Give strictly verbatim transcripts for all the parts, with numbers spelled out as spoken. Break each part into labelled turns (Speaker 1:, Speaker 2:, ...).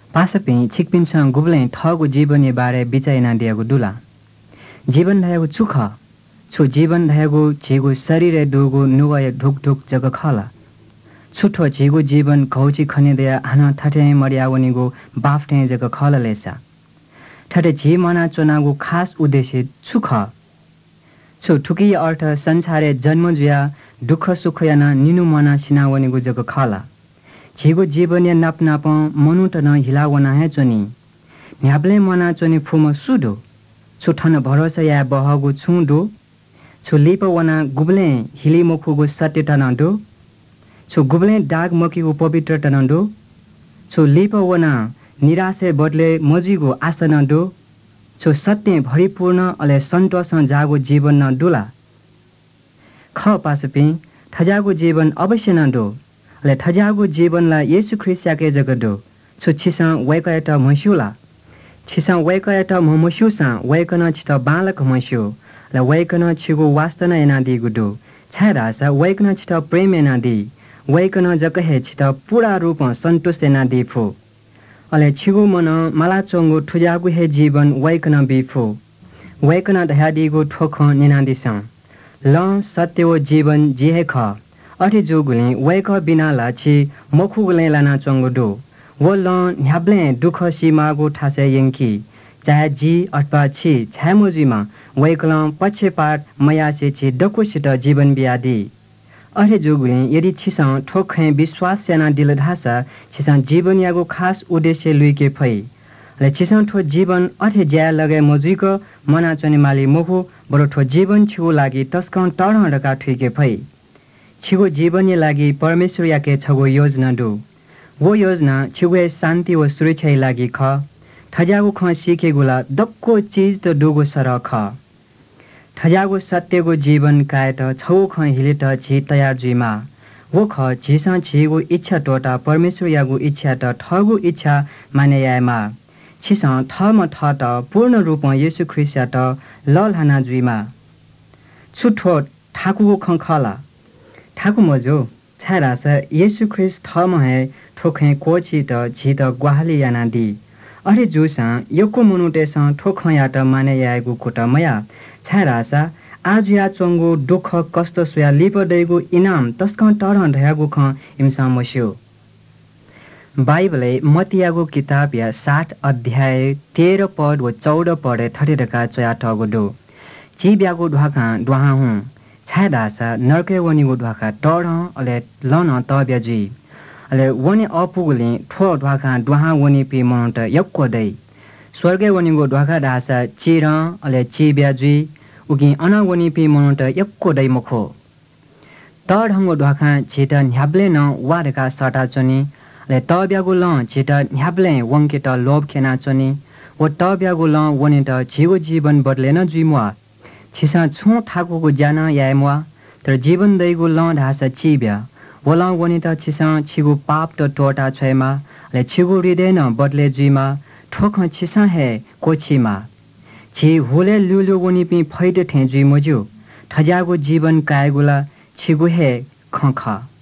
Speaker 1: पासपिं छिकपिनसँग गुब्लै थगु जीवनी बारे बिचाइना दिएको दुला जीवन धयागु चुख छु जीवन धयागु झिगु शरीर दुगु नुवय ढुक ढुक जग खला छुठो झिगु जीवन घौची खनिदया हाना थटे मर्यावनीगु बाफ्टे जग खल लेसा थटे झी मना चोनागु खास उद्देश्य सुख छु ठुकी अर्थ संसारे जन्म जुया दुख सुख याना निनु मना सिनावनीगु जग खला झिगु जीवन या नाप नाप मनु त न हिलावना है चोनी न्याब्ले मना चोनी फुम सुदो छु ठन भरोसा या बहगु छुदो छु लिप वना गुब्ले हिली मुखुगु सत्य तनदो छु गुब्ले दाग मकीगु पवित्र तनदो छु लिप वना निराशे बदले मजीगु आसन दो छु सत्य भरिपूर्ण अले सन्तोष जागु जीवन न दुला ख पासपि थजागु जीवन अवश्य न दो अले थजागु जीवनला येशु ख्रिस्टके जगदो छु छिसा वैकयत मस्युला छिसा वैकयत ममस्युसा वैकन छित बालक मस्यु ल वैकन छिगु वास्तन एनादि गुदो छारासा वैकन छित प्रेम एनादि वैकन जकहे छित पूरा रूप सन्तुष्ट एनादि फु अले छिगु मन मला चंगु ठुजागु हे जीवन वैकन बिफु वैकन दयादिगु ठोख निनादिसा ल सत्यो जीवन जिहे ख अठि जोगुले वैक बिनाला छि मखुगुले लाना चंगुदो वो ल न्याब्ले दुख सीमागु ठासे यंकी चाहे जी अथवा छि छामुजीमा वैकल पक्षपात मयासे छि डकुसित जीवन बियादी अरे जोगुले यदि छिसा ठोखे विश्वास सेना दिलधासा छिसा जीवन यागु खास उद्देश्य लुइके फै ले छिसा ठो जीवन अथे ज्या लगे मजुइको मना चने माली मोखु बरो ठो जीवन छिगु लागि तस्कन टर्न रका ठुइके फै छिगु जीवन लागि परमेश्वर याके छगु योजना दु वो योजना छिगु शान्ति व सुरक्षा लागि ख थजागु ख सिके गुला दक्को चीज त दुगु सर ख थजागु सत्यगु जीवन कायत छौ ख हिले त छि तयार जुइमा वो ख छिसा छिगु इच्छा टोटा परमेश्वर यागु इच्छा त ठगु इच्छा माने यामा छिसा थम थ त पूर्ण रूप येशु ख्रिस्ट त ललहाना जुइमा छुठो ठाकुगु ख खला ठाकु मजो छारास येशु ख्रिस्ट थम है ठोखे कोची त छि त ग्वाहली याना दि अरे जुसा यको मुनुटेस ठोख या त माने यागु कोट मया छारासा आज या चंगु दुख कष्ट सुया लिपदैगु इनाम तस्क टरन धयागु ख इमसा मस्यो बाइबले मतियागु किताब या साठ अध्याय तेह्र पद व चौध पद थटेरका चया ठगुदो चिब्यागु ढ्वाका ढ्वाहा हुँ छादासा नर्के वनिगु ढ्वाका टर अले लन तब्याजी अले वनि अपुगुले ठो ढ्वाका ढ्वाहा वनि पि मनत यक्को दै स्वर्गे वनिगु ढ्वाका दासा चिर अले चिब्याजी उगी अना वनि पि मनत यक्को दै मखो तढंगु ढ्वाका छिट न्याब्ले न वारका सटा चनी ले तब्यागु ल छिट न्याब्ले वंके त लोभ खेना चनी व तब्यागु ल वनि त छिगु जीवन बदलेन जुइमवा छिसा छु ठाकुगु ज्यान यायमवा तर जीवन दैगु ल ढासा चिब्या वला वनि त छिसा छिगु पाप त टोटा छैमा ले छिगु हृदय न बदले जुइमा ठोख छिसा हे कोछिमा छि हुले लुलु वनि पि फैटे ठे जुइ मजु थजागु जीवन कायगुला छिगु हे खख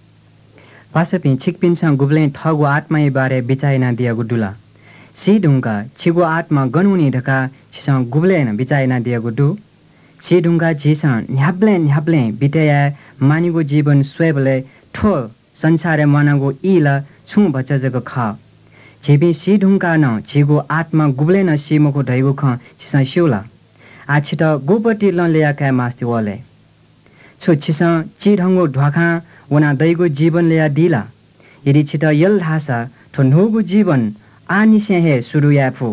Speaker 1: पासपि छिकपिनसा गुब्ले ठगु आत्मा बारे बिचाइना दियागु दुला सी ढुंगा छिगु आत्मा गनुनी ढका छिसा गुब्ले न बिचाइना दियागु दु सी ढुंगा छिसा न्याब्ले न्याब्ले बितेया मानिगु जीवन स्वेबले ठो संसारे मनागु इला छु बच्चा जग ख छिबि सी ढुंगा न छिगु आत्मा गुब्ले न सिमको ढैगु ख छिसा सिउला आ छिट गुपटी ल लेया का मास्ति वले छु छिसा चिढंगु ढ्वाखा वना दैगु जीवन लेया दिला यदि छिट यल धासा ठो नुगु जीवन आनिसे हे सुरु याफु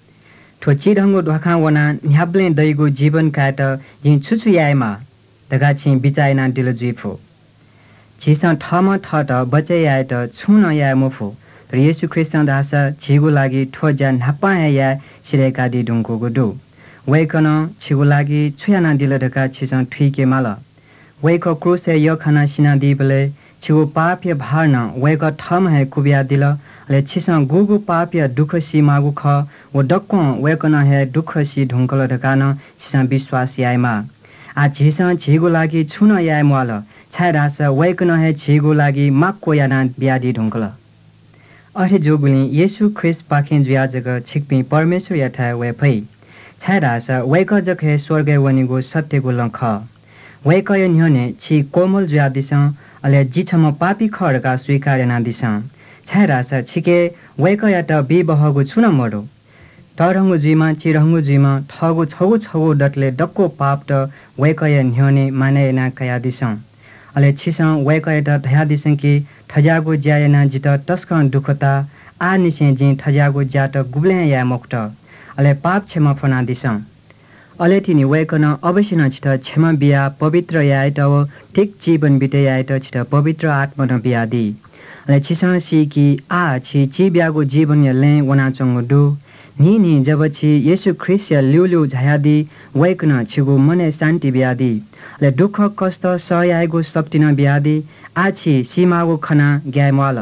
Speaker 1: ठो चिढंगु ढ्वाखा वना न्याब्ले दैगु जीवन काट हि छुछु यायमा दगा छि बिचाइना दिल जुइफु छिसा ठम ठट बचे याय त छुन याय मुफु र येशू ख्रिस्ट दासा छिगु लागि ठो जा नापा या सिरेका दि दुंगु गुदु वैकन छिगु लागि छुयाना दिल दगा छिसा ठिके माला वैक क्रुसे य खाना सिना दिबले छिगु पाप्य भारन वैक ठम है कुबिया दिल ले छिसा गुगु पाप्य दुख सी मागु ख व डक्को वैकन है दुख सी ढुंकल ढकान छिसा विश्वास यायमा आ छिसा छिगु लागि छुन याय मल छायरास वैकन है छिगु लागि माक्को याना ब्यादि ढुंकल अठे जोगुली येशु ख्रिस्ट पाखें जुया जग छिकपी परमेश्वर यथा वे फै छायरास वैक जखे स्वर्ग वनिगो सत्यगो लंख वैक न्ह्यने छि कोमल जुया दिसं अले जिछम पापी खडका स्वीकार ना दिसं छायरास छिके वैक यत बिबहगो छुन मरो तरंगु जुइमा चिरंगु जुइमा ठगु छगु छगु डटले डक्को पाप त वैकय न्ह्यने माने ना कया दिसं अले छिसं वैकय त धया दिसं कि ठजागो ज्यायना जित तस्कन दुखता आ निसे जि ठजागो ज्यात गुब्ले या मुक्त अले पाप क्षमा फना दिसं अले तिनी वैकन अवश्य न छित क्षमा बिया पवित्र यायत व ठीक जीवन बिते यायत छित पवित्र आत्मा न बिया दि अले छिसं सी कि आ छि ची ब्यागो जीवन यले वना चंगु दु नि नि जब छि येशु ख्रिस्ट ल्युलु झायादी वैकन छिगु मने शान्ति बियादी ले दुख कष्ट सहयागो शक्ति न बियादी आछि सीमागो खना ग्यामवाल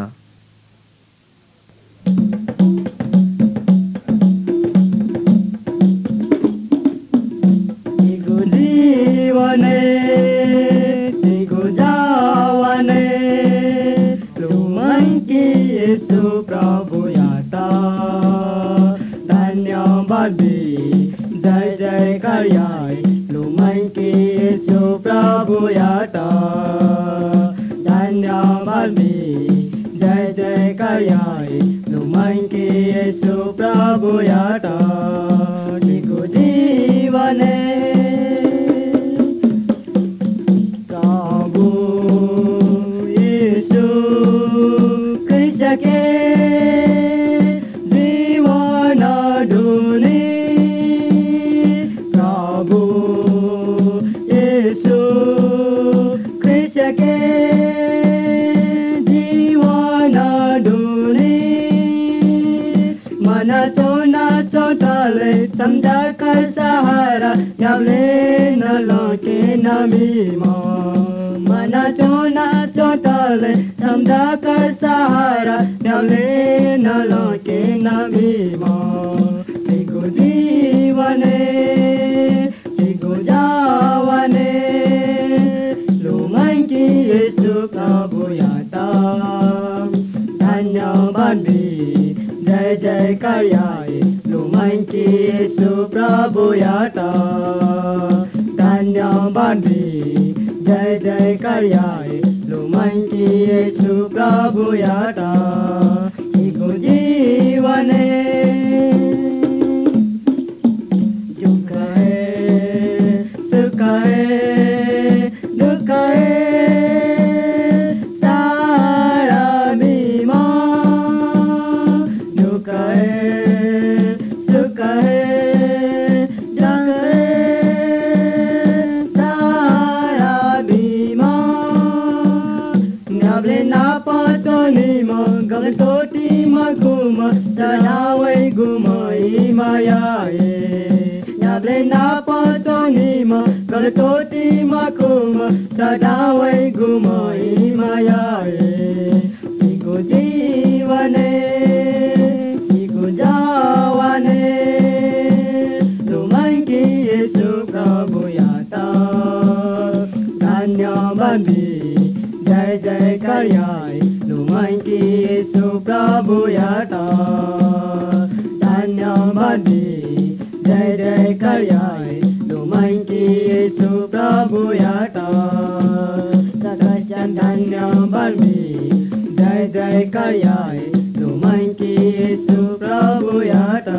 Speaker 1: तिगु जीवने तिगु जावने लुमन की येशु प्रभु याता धन्यवाद जय जय करियाय लुमन की येशु प्रभु याता धन्यवाद जय जय करियाय लुमन की येशु प्रभु याता तिगु जीवने प्रभु येशु कृष्ण के समझा कर सहारा यावले न लोके नमीमा मना चोना चोटले समझा कर सहारा यावले न लोके नमीमा तिगु जीवने तिगु जावने लुमन की येशु प्रभु याता धन्यवाद जय जय करियाय लुमन की येशु प्रभु याता धन्यवाद जय जय करियाय लुमन की येशु प्रभु याता तिगु जीवने दुख है सुख है दुख है सारा बीमा दुख है Toti maguma sanaway gumay mayae Nyable na patonima Galatoti maguma sanaway gumay mayae Tigu जीवने tigu jawane Lumay ki Yesu Prabhu yata धन्यवाद जय जय करियाय लुमन की येशु प्रभु याता धन्यवाद जय जय करियाय लुमन की येशु प्रभु याता सकल धन्यवाद जय जय करियाय लुमन की येशु प्रभु याता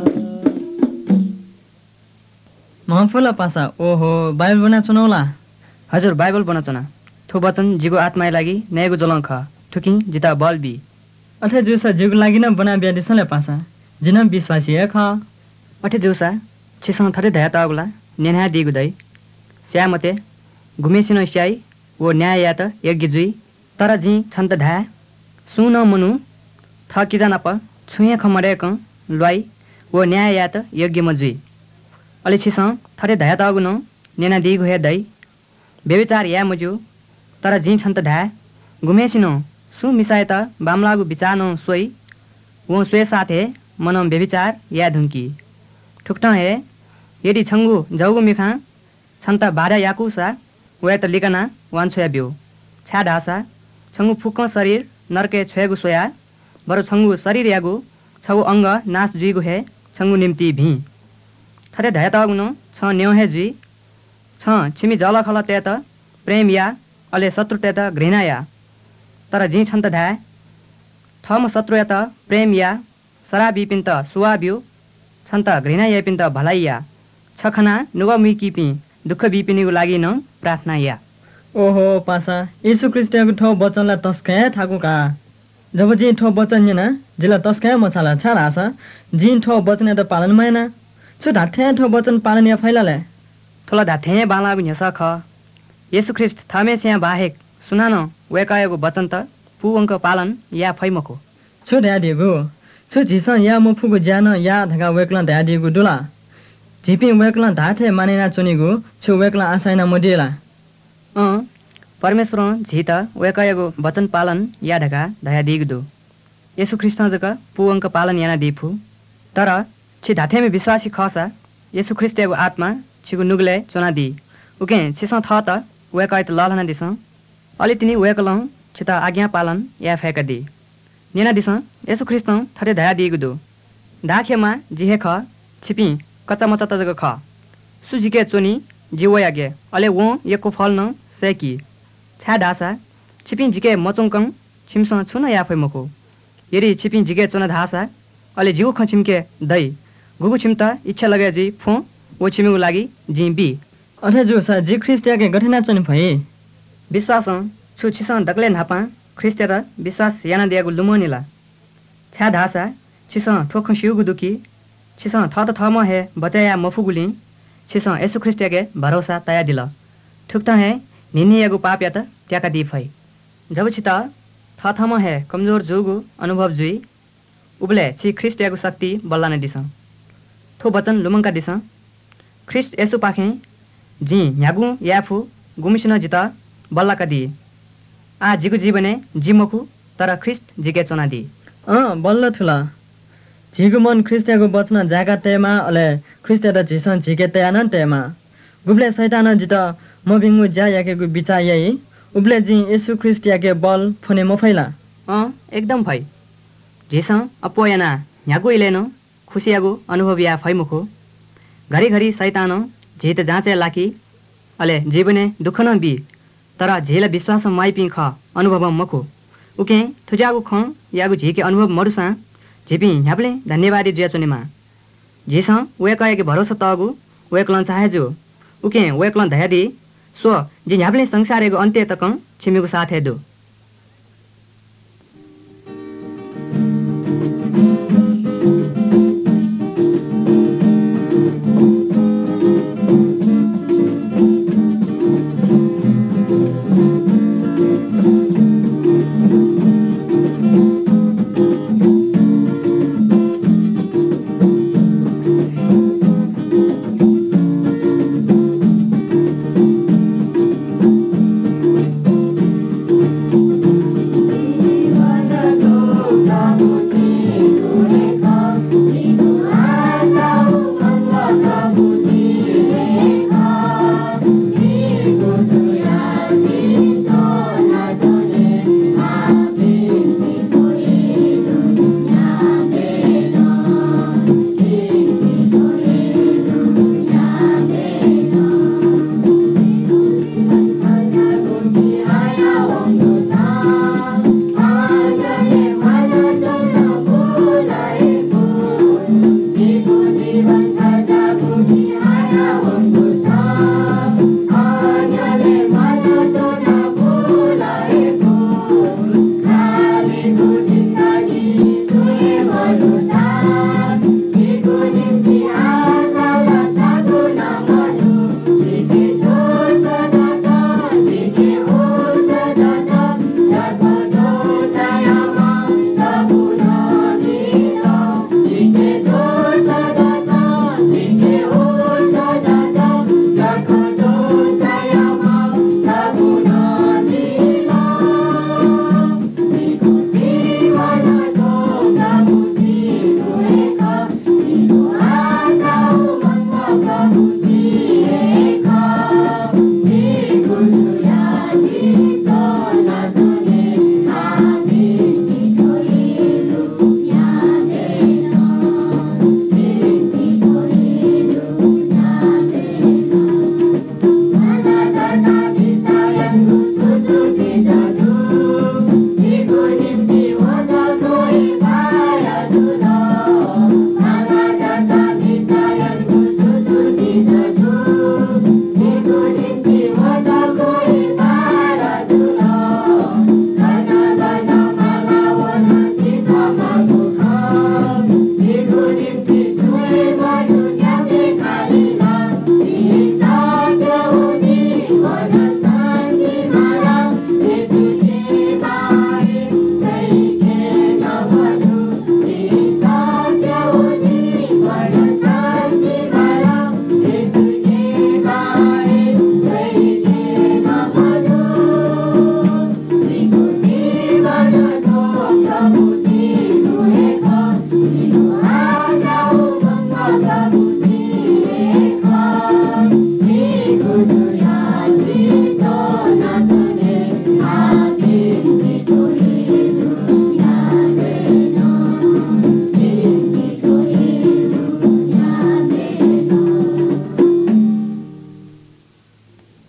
Speaker 2: महफुला पासा ओहो बाइबल बना चुनौला
Speaker 1: हजुर बाइबल बना चुना थो वचन जिगो आत्माय लागि न्यायको जलंख ठुकी जिता बलबी
Speaker 2: अठे जुसा जिगो लागि न बना बिया दिसले पासा जिन विश्वासी है ख
Speaker 1: अठे जुसा छिसं थरे धया तागुला नेना दिगु दै श्यामते घुमेसिन स्याई वो न्याय यात यज्ञ जुई तर जी छन्त धा सुन मनु थ कि जाना प छुए खमरे क लुई वो न्याय यात यज्ञ मजुई अले छिसं थरे धया तागु न नेना दिगु हे दै बेविचार या मजु तर जी छन्त धा घुमेसिनो सु मिसायत बामलागु विचार न सोई वो स्वे साथे मनम बेविचार या धुंकी ठुक्टा है यदि छंगु जौगु मिखा छन्त बारा याकुसा वे त लिकना वान छोया बिउ छा ढासा छंगु फुक शरीर नरके छोयगु सोया बरु छङ्गु शरीर यागु छगु अंग नाश जुइगु हे छङ्गु निम्ति भी थरे धय तगुनो छ न्यौ हे जुइ छ छिमी जल खल ते त प्रेम या अले शत्रु ते त घृणा या तर जी छन् त धाय थम शत्रु या त प्रेम या शराबी पिन त सुवाब्यु छन् त घृणा या पिन त भलाइ या छखना नुगा मुकी पि दुःख बिपिनीको लागि न प्रार्थना या
Speaker 2: ओहो पासा यीशु ख्रिस्टको ठो वचनलाई तस्काए थाकु का जब जी ठो वचन येना जिला तस्काए मछाला छाडा आसा जी ठो वचन त पालन मैना छु ढाठे ठो वचन पालन या फैलाले
Speaker 1: थोला ढाठे बाला गुन्यस ख यीशु ख्रिस्ट थामे स्या बाहेक सुनानो वेकायको वचन त पु अंक पालन या फैमको
Speaker 2: छु ड्याडीगु छु झिस या मुफुगु ज्यान या धगा वेकला ड्याडीगु दुला झिपी वेकला ढाठे मानेना चुनिगु छु वेकला आसाइना मोडिला
Speaker 1: अँ परमेश्वर झित वेकायको वचन पालन या ढका धया दिगदु यीशु ख्रिस्ट जक पु अंक पालन याना दिफु तर छि ढाठेमे विश्वासी खसा यीशु ख्रिस्टको आत्मा छिगु नुगले चोना दि उके छिस थ त वेकाय त ललना दिस अलि तिनी वेकलौ छिता आज्ञा पालन या फेका दि नेना दिस यीशु ख्रिस्ट थरे धया दिगदु दाखेमा जिहे ख छिपी कच्चा मचा त जग ख सुजिके चोनी जिवयागे अले वो यको फल न सेकी छा ढासा छिपिन जिके मचुङकङ छिमस छुन याफै मको यदि छिपिन जिके चुन धासा अले जिउ ख छिमके दै गुगु छिमता इच्छा लगे जी फो ओ छिमिगु लागि जी बी
Speaker 2: अथे जो सा जी ख्रिस्टियाके गठना चुनि भए
Speaker 1: विश्वास छु छिस दक्ले नापा ख्रिस्टे र विश्वास याना दियागु लुमनिला छा धासा छिस ठोख शिउगु दुकी छिस थ त थम हे बचाया मफुगुली छिस यीशु ख्रिस्टके भरोसा तया दिल ठुक्ता है निनियागु पाप या त त्याका दी फै जब छिता थ थम है कमजोर जुगु अनुभव जुई उबले छि ख्रिस्टयागु शक्ति बल्ला न दिस थो वचन लुमंका दिस ख्रिस्ट यीशु पाखे जी यागु याफु गुमिसन जिता बल्ला का दी आ जिगु जीवने जिमखु तर ख्रिस्ट जिके चोना दी
Speaker 2: अ बल्ल थुला झिगु मन ख्रिस्टको वचन जागा तेमा अले ख्रिस्ट त झिसन झिके तयान तेमा गुब्ले शैतान जित म बिंगु जा याकेगु बिचा यही उब्ले जी यीशु ख्रिस्ट याके बल फने मफैला
Speaker 1: अ एकदम भई झिस अपोयना यागु इलेनो खुसियागु अनुभव या फैमुखु घरी घरी शैतान झित जाँचे लाकी अले जीवने दुख न बी तर झिल विश्वास माइपि ख अनुभव मखु उके थुजागु ख यागु झिके अनुभव मरुसा झिपी ह्याप्ले धन्यवादी जुया चुनेमा झिस वेकयके भरोसा तगु वेकलन चाहेजु उके वेकलन धयादी सो जे ह्याप्ले संसारेको अन्त्य तक छिमिगु साथ हेदु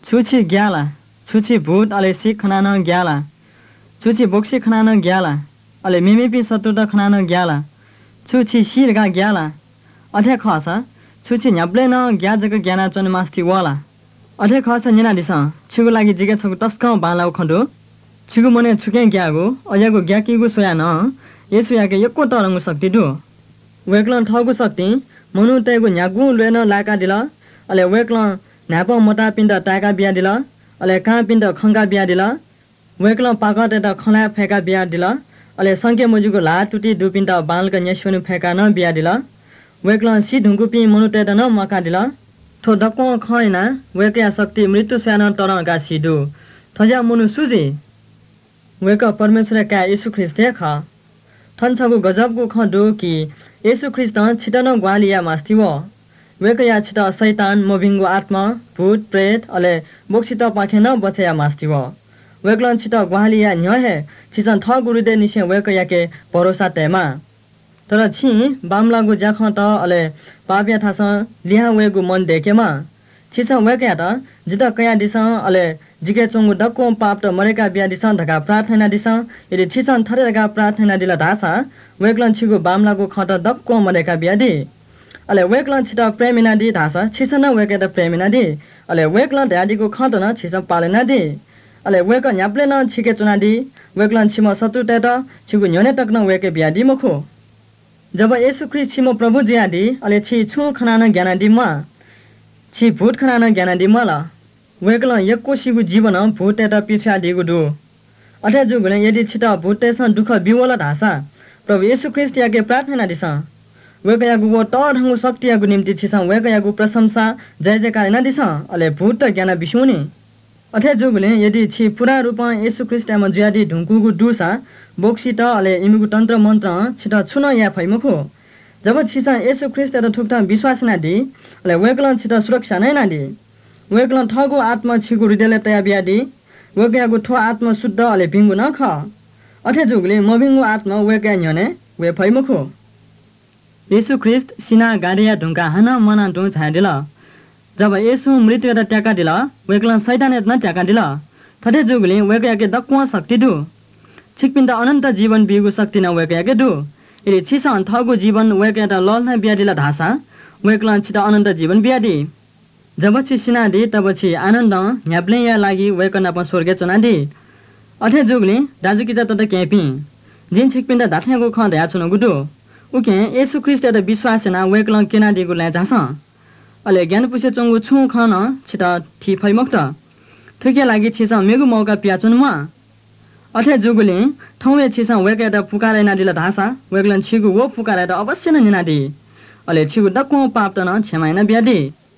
Speaker 2: छुछि ग्याला छुछि भूत अले सिक खनान ग्याला छुछि बोक्सी खनान ग्याला अले मिमिपी सतुटा खनान ग्याला छुछि शिरगा ग्याला अठे खासा छुछि न्याब्ले न ग्या जग ग्याना चन मास्ति वाला अठे खासा निना दिस छिगु लागि जिगे छगु तस्क बालाउ खण्डो छिगु मने छुके ग्यागु अयागु ग्याकीगु सोया न येसु याके यक्को तरंगु शक्ति दु वेक्लन ठगु शक्ति मनु तेगु न्यागु लेन लाका दिला अले वेक्लन नापो मोटा पिण्ड ताका बिया दिला अले का पिण्ड खंगा बिया दिला वेक्लन पाकते त खला फेका बिया दिला अले संके मुजुगु ला टुटी दु पिण्ड बालक न्यस्वनु फेका न बिया दिला वेक्लन सि ढुंगु पि मनु ते न मका दिला थो दक्को खैना वेकया शक्ति मृत्यु स्यान तरंगा सिदु थजा मुनु सुजी वेक परमेश्वर का यीशु ख्रिस्ट ख थन्छगु गजबगु खदु कि यीशु ख्रिस्ट छिटन ग्वालिया मास्तिव वेकया छिट शैतान मोभिंगु आत्मा भूत प्रेत अले बोक्सित पाखेन बचया मास्तिव वेक्लन छिट ग्वालिया न्यहे छिसन थ गुरुदे निसे वेकया के भरोसा तेमा तर छि बामलागु जाख त अले पाप्या थास लिहा वेगु मन देखेमा छिसन वेकया त जित कया दिस अले जिगे चोंगु दक्को पाप त मरेका बिया दिस धका प्रार्थना दिस यदि छिसन थरेका प्रार्थना दिला धासा वेक्लन छिगु बामलागु खत दक्को मरेका बिया दि अले वेक्लन छिट प्रेमिना दि धासा छिसन वेके त प्रेमिना दि अले वेक्लन ध्यादिगु खत न छिसन पालेना दि अले वेक न्याप्ले न छिके चुना दि वेक्लन छिम सतु ते त छिगु न्यने तक न वेके बिया दि मखु जब येशू ख्रिस्ट छिम प्रभु जियादि अले छि छु खनान ज्ञान दि म छि भूत खनान ज्ञान दि मला वेक्लन यक्को सिगु जीवन भूत ते त पिछा दिगु दु अथे जुगुले यदि छिट भूतेस दुख बिवला धासा प्रभु येशू ख्रिस्ट याके प्रार्थना दिस वेकयागु वो त ढंगु शक्तियागु निम्ति छिसन वेकयागु प्रशंसा जय जयकार न दिस अले भूत ज्ञान बिसुनी अथे जुगुले यदि छि पूरा रूप येशू ख्रिस्ट म जियादि ढुंकुगु दुसा बोक्सित अले इमुगु तन्त्र मन्त्र छिट छुन या फैमुखु जब छिसा येशू ख्रिस्ट त ठुक्ता विश्वास न दि अले वेक्लन छिट सुरक्षा नै न दि वेक्लन ठगु आत्मा छिगु हृदयले तया बियादि वेकयागु ठो आत्मा शुद्ध अले भिंगु न ख अथे जुगुले मभिंगु आत्मा वेकया न्यने वे फैमुखु येशू ख्रिस्ट सिना गाडिया ढुंका हन मना दु छादिल जब येशू मृत्यु त ट्याका दिल वेक्लन शैतान न ट्याका दिल थथे जुगुले वेकयाके दक्वा शक्ति दु छिकपिन्द अनन्त जीवन बिगु शक्ति न वेकयाके दु यदि छिसन थगु जीवन वेकया त लल न बियादिला धासा वेक्लन छिट अनन्त जीवन बियादि जब छि सिनादि तब छि आनन्द न्याप्ले या लागि वेकन अपन स्वर्गे चुनादि अथे जुगले दाजु किता त केपि जिन छिकपिन्द दाथेगु ख दया चुन गुदु उके येशू ख्रिस्ट त विश्वास न वेक्लन केना दिगु ला जास अले ज्ञान पुसे चंगु छु खन छिट थि फैमक्त थुके लागि छिस मेगु मौका पियाचुन म अथे जुगुले थौवे छिस वेके त पुकारे न दिला धासा वेक्लन छिगु वो पुकारे त अवश्य न निनादि अले छिगु दक्को पाप त न छेमाइन बियादि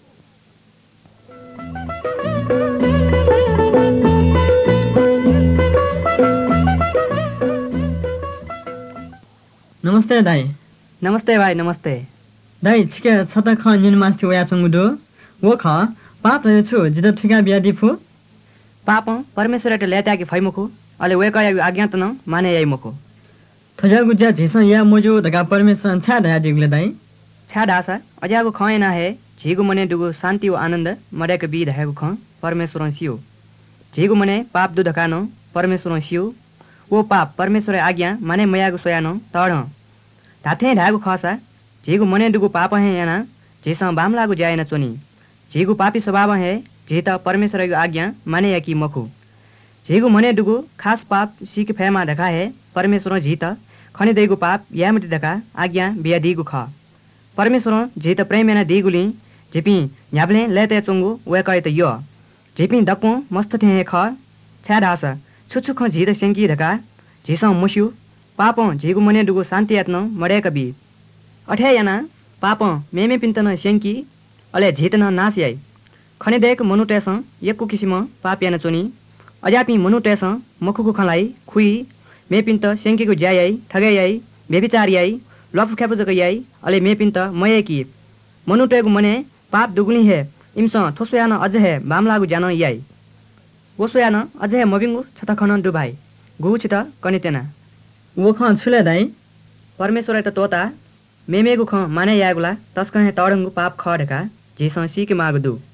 Speaker 2: नमस्ते दाई
Speaker 1: नमस्ते भाइ नमस्ते
Speaker 2: दाई छिके छत ख निन मास्ति वया चंगुदो वो ख पाप रहे छु जित ठिका बिया दिफु
Speaker 1: पाप परमेश्वर त लेत्या कि फैमुखु अले वेकया आज्ञा त न माने याइ मुखु
Speaker 2: थजागु ज्या झिस या मोजो दगा परमेश्वर छा दया दिगले दाई
Speaker 1: छा दासा अजागु खैना हे झिगु मने दुगु शान्ति व आनन्द मरेक बि धयगु ख परमेश्वर सियो झिगु मने पाप दु धकानो परमेश्वर सियो वो पाप परमेश्वर आज्ञा माने मयागु सोयानो तड धाथे धागु खसा झिगु मने दुगु पाप हे याना झिस बाम लागु जायन चोनी झिगु पापी स्वभाव हे झित परमेश्वरको आज्ञा माने याकी मखु झिगु मने दुगु खास पाप सिक फेमा धका हे परमेश्वर झित खनि देगु पाप यामति धका आज्ञा बिया दिगु ख परमेश्वर झित प्रेमेना दिगुली झिपी न्याब्ले लेते चंगु वेकै त यो झिपी दक्कु मस्त थे ख छ्या धास छुछु ख झित सेंकी धका झिस मुस्यु पाप झिगु मने दुगु शान्ति आत्न मरेक बि अठे याना पाप मेमे पिन्तन सेंकी अले झित न नास याई खने देख मनुटेस यक्कु किसिम पाप याना चोनी अजापि मनुटेस मखुको खलाई खुई मे पिन्त सेंकीको ज्याई ठगे याई बेबिचार याई लफ खेपजक याई अले मे पिन्त मये कि मनुटेगु मने पाप दुगुनी हे इमस थोसयान अझ हे बामलागु जान याई ओसोयान अझ हे मबिंगु छता खन दुबाई गु छित कनितेना
Speaker 2: वो ख छुले दाई
Speaker 1: परमेश्वर त तोता मेमेगु ख माने यागुला तस्क हे तडंगु पाप ख ढका झिस सिके मागु दु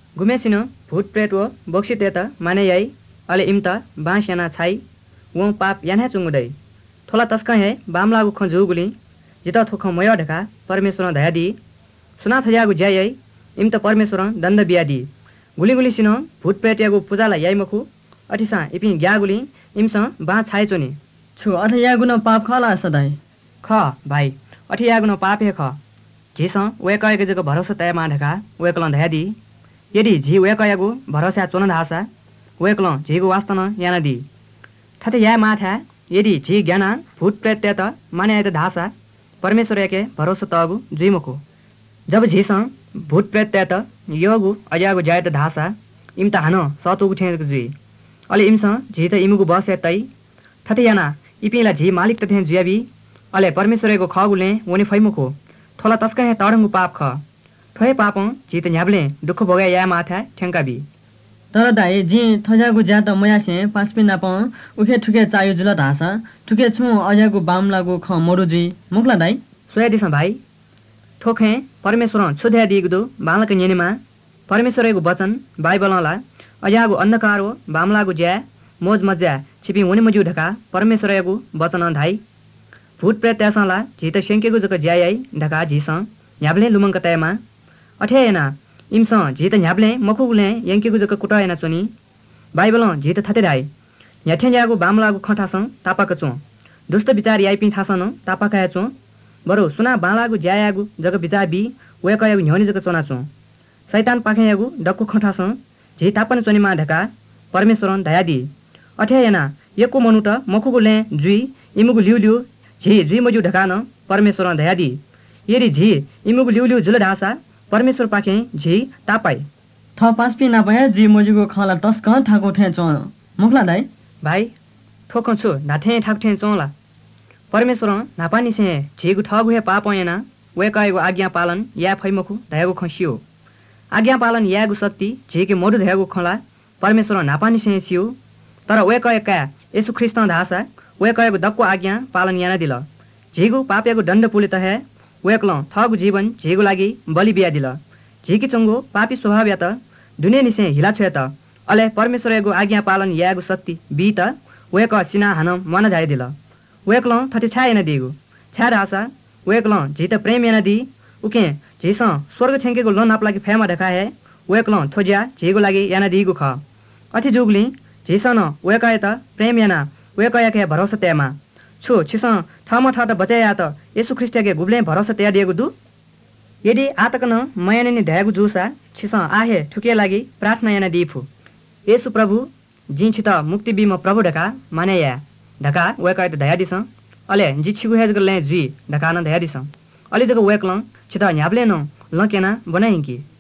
Speaker 1: गुमेसिन भूत प्रेत वो बोक्सी तेत माने याई अले इमता बाँस याना छाई वो पाप याना चुंगुदै थोला तस्का है बाम लागु ख जुगुली जिता थोख मय ढका परमेश्वर दया दी सुना थयागु ज्या याई इमता परमेश्वर दण्ड बिया दी गुली गुली सिन भूत प्रेत यागु पूजाला याई मखु अठिसा इपिन ग्यागुली इमस बा छाई चोनी
Speaker 2: छु अथ यागुन पाप खला सदाई
Speaker 1: ख भाई अठि यागुन पाप हे ख झिस वेकयके जग भरोसा तय मा ढका वेकल दया दी यदि झी वेकयगु भरोसा चोन धासा वेकल झीगु वास्तन याना दी थते या माथा यदि झी ज्ञाना भूत प्रेत त माने त धासा परमेश्वर याके भरोसा तगु जुइमको जब झिस भूत प्रेत त योगु अजागु जाय त धासा इम त हान सतुगु ठेक जुइ अले इमस झी त इमुगु बसे तै थते याना इपिला झी मालिक त थे जुयाबी अले परमेश्वरको खगुले वने फैमुखो थोला तस्का हे तडंगु पाप ख ठोय पाप झी त न्याबले दुख भोगा या माथा ठेंकाबी
Speaker 2: तर दाई जी थजागु ज्या त मयासे पाँच पिना प उखे ठुके चायो जुल धासा ठुके छु अजागु बाम लागु ख मोरु जी मुखला दाई
Speaker 1: सोया दिस भाइ ठोखे परमेश्वर छुध्या दिगदो बालक नेनेमा परमेश्वरको वचन बाइबलला अजागु अन्धकार हो बाम लागु ज्या मोज मज्जा छिपी हुने मजु ढका परमेश्वरको वचन धाई भूत प्रेत त्यासला झित शंकेगु जक ज्यायै ढका झिस न्याबले लुमंक तयमा अठेना इमस झित न्याबले मखुगुले यंकेगु जक कुटायना चोनी बाइबल झित थते धाई न्याठेन्यागु बाम लागु खठास तापाक चो दुष्ट विचार याइपि थासन तापाका चो बरु सुना बालागु ज्यायागु जग विचार बी वेकयगु न्योनी जक चोना चो शैतान पाखेयागु डक्कु खठास झि तापन चोनीमा ढका परमेश्वर दया दी अठेना यको मनु त मखुगुले जुई इमुगु लिउ लिउ झी जुई मजु ढकान परमेश्वर दया दी यदि झी इमुगु लिउ लिउ जुल ढासा परमेश्वर पाखे झी तापाई
Speaker 2: थ पाँच पिना पया जी मजुगु खला तस्क थाको ठे चो मुखला दाई
Speaker 1: भाइ ठोक छु नाथे ठाक ठे चोला परमेश्वर नापानी से झीगु ठगु हे पाप याना वेकयगु आज्ञा पालन या फैमखु दयागु खसियो आज्ञा पालन यागु शक्ति झीके मोडु दयागु खला परमेश्वर नापानी से सियो तर वेकयका येशू ख्रिस्त धासा वेकयगु दक्को आज्ञा पालन याना दिल झीगु पापयगु दण्ड पुलित है वेकल थगु जीवन झीगु लागि बलि बिया दिल झीकी चंगो पापी स्वभाव या त दुने निसे हिला छ त अले परमेश्वरको आज्ञा पालन यागु शक्ति बी त वेक सिना हान मन जाय दिल वेकल थति छायन दिगु छार आशा वेकल झित प्रेम याना दी उके झिस स्वर्ग छेंकेको लोन आप लागि फेमा ढका है वेकल थोज्या झीगु लागि याना दिगु ख अथि जुगली झिसन वेकय त प्रेम याना वेकयके भरोसा तेमा छु छिस थम थ त बचाया त येशू ख्रिस्टके गुब्ले भरोसा तेया दिएको दु यदि आतकन मयाने ढ्यागु जुसा छिस आहे ठुके लागि प्रार्थना याना दिफु येशू प्रभु जिन्छित मुक्ति बिम प्रभु ढका मानेया ढका वेकय त दया दिस अले जि छिगु हेज गले जुई ढका न दया दिस अले जको वेकल छित न्याबले न लकेना बनाइकी